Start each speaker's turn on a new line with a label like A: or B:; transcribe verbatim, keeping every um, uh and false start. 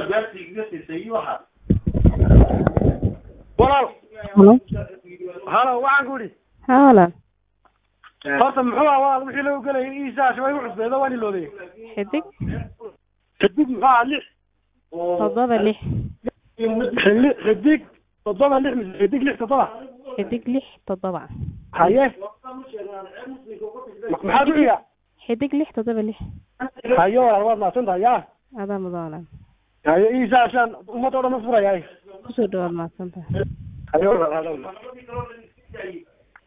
A: walaal
B: Hello.
A: halo waxaan ku yidhi
B: Hala.
A: horta muxuu ahaa walaal wixii loo gelayay iisaasha way u cusbeedo waan ilooday
B: Xidig.
A: xidig muxuu ahaa lix
B: Toddoba lix.
A: xilli xidig toddoba lix mise xidig lix toddoba
B: Xidig lix toddoba.
A: haye maxaa ku xiga
B: Xidig lix toddoba lix.
A: haye walaal waad mahadsantahay yaa
B: Adaa mudaana.
A: haye iisaashaan ummadda oo dhan ma furayaay
B: Kusoo dhawaad maasanta.
A: haye walaal